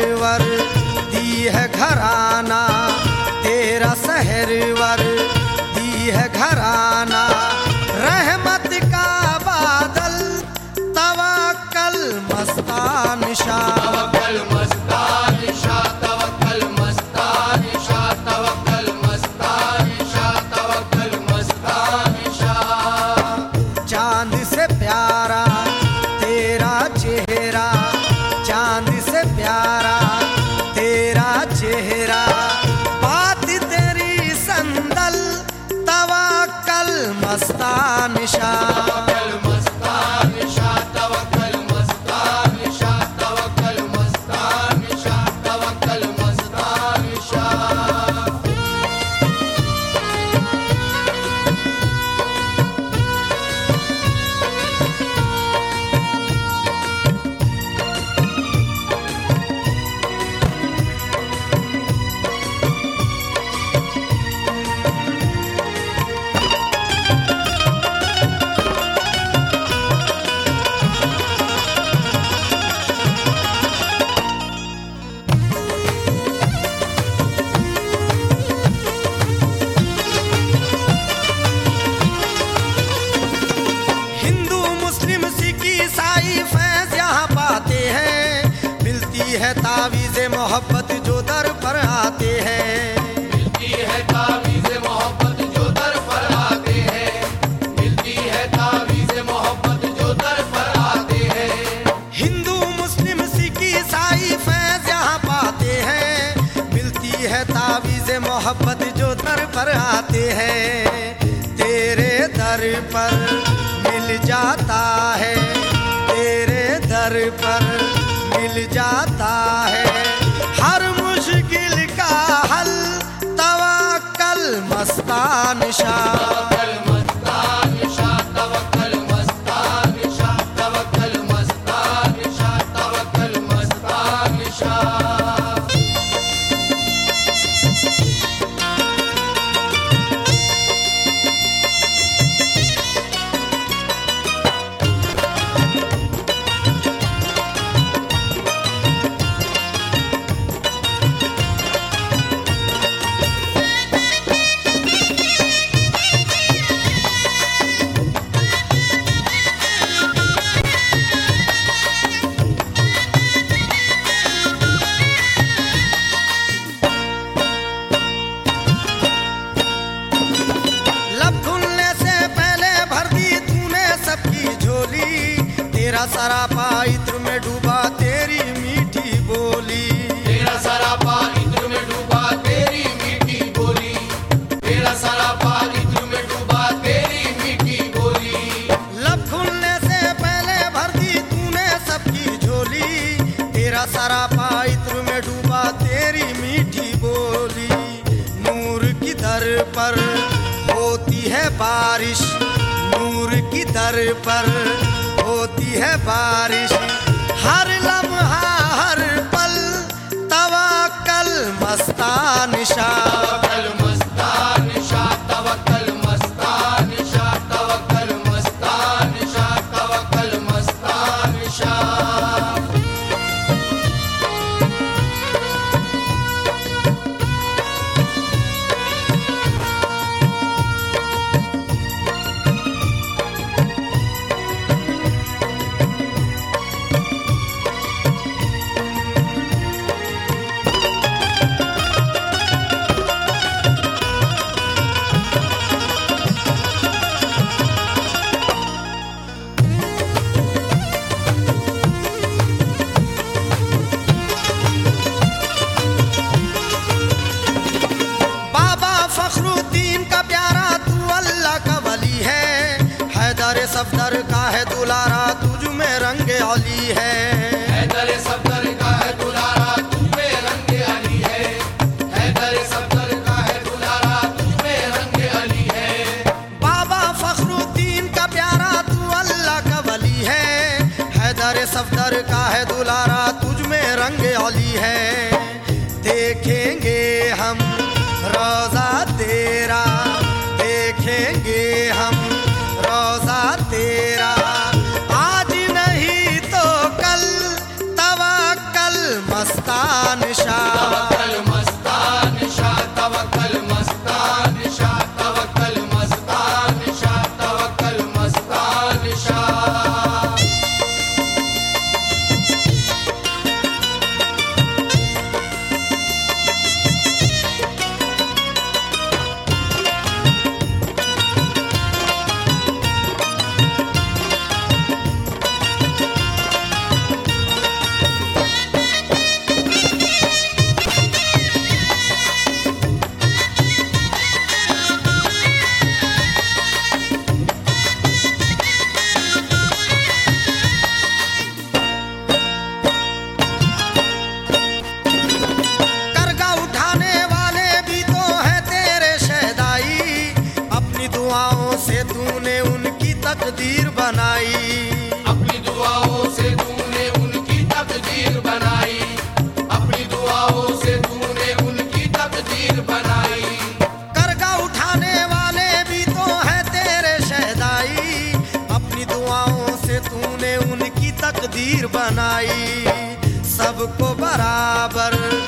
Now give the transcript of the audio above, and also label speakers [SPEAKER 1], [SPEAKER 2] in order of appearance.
[SPEAKER 1] सहरवर दी है घराना, तेरा सहरवर दी है घराना। रहमत का बादल तवक्कल मस्तान शाह,
[SPEAKER 2] तवक्कल मस्तान शाह, तवक्कल मस्तान शाह, तवक्कल मस्तान शाह, तवक्कल मस्तान शाह।
[SPEAKER 1] चांद से प्यारा तेरा चेहरा, चांद से प्यारा तेरा चेहरा। बात तेरी संदल तवक्कल मस्तान शाह,
[SPEAKER 2] तवक्कल मस्तान शाह, तवक्कल मस्तान शाह, तवक्कल मस्तान शाह, तवक्कल मस्तान शाह।
[SPEAKER 1] हिंदू मुस्लिम सिख ईसाई फैज यहाँ पाते हैं। मिलती है तावीज़े मोहब्बत जो दर पर आते हैं।
[SPEAKER 2] मिलती है तावीज़े मोहब्बत जो दर पर आते हैं, मिलती है तावीज़े मोहब्बत जो दर पर आते हैं।
[SPEAKER 1] हिंदू मुस्लिम सिख ईसाई फैज यहाँ पाते हैं। मिलती है तावीज़े मोहब्बत जो दर पर आते हैं। तेरे दर पर मिल जाता है, तेरे दर पर मिल जाता है हर मुश्किल का हल तवक्कल मस्तान शाह,
[SPEAKER 2] तवक्कल मस्तान शाह, तवक्कल मस्तान शाह, तवक्कल मस्तान शाह, तवक्कल मस्तान शाह।
[SPEAKER 1] लब खुलने से पहले भर दी तूने सबकी झोली। तेरा सरापा इत्र में डूबा तेरी मीठी बोली।
[SPEAKER 2] तेरा सरापा इत्र में डूबा तेरी मीठी बोली, तेरा सरापा इत्र में डूबा तेरी मीठी बोली।
[SPEAKER 1] लब खुलने से पहले भर दी तूने सबकी झोली। तेरा सरापा इत्र में डूबा तेरी मीठी बोली। नूर की दर पर होती है बारिश, नूर की दर पर होती है बारिश। हर लम्हा हर पल तवक्कल मस्तान शाह,
[SPEAKER 2] तवक्कल मस्तान शाह, तवक्कल मस्तान शाह, तवक्कल मस्तान शाह, तवक्कल मस्तान शाह।
[SPEAKER 1] सफदर का है दुलारा तुझ में रंग अली है।
[SPEAKER 2] हैदर सफदर का है दुलारा तुझ में रंग अली है, हैदर सफदर का है दुलारा तुझ में रंग अली है।
[SPEAKER 1] बाबा फखरुद्दीन का प्यारा तू अल्लाह का वली है। हैदर सफदर का है दुलारा तुझ में रंग अली है। देखेंगे हम रोजा तेरा, देखेंगे हम रोजा तेरा, आज नहीं तो कल तवक्कल मस्तान से तूने उनकी तकदीर बनाई।
[SPEAKER 2] अपनी दुआओं से तूने उनकी तकदीर बनाई। अपनी दुआओं से तूने उनकी तकदीर बनाई।
[SPEAKER 1] करगा उठाने वाले भी तो है तेरे शहदाई। अपनी दुआओं से तूने उनकी तकदीर बनाई। सबको बराबर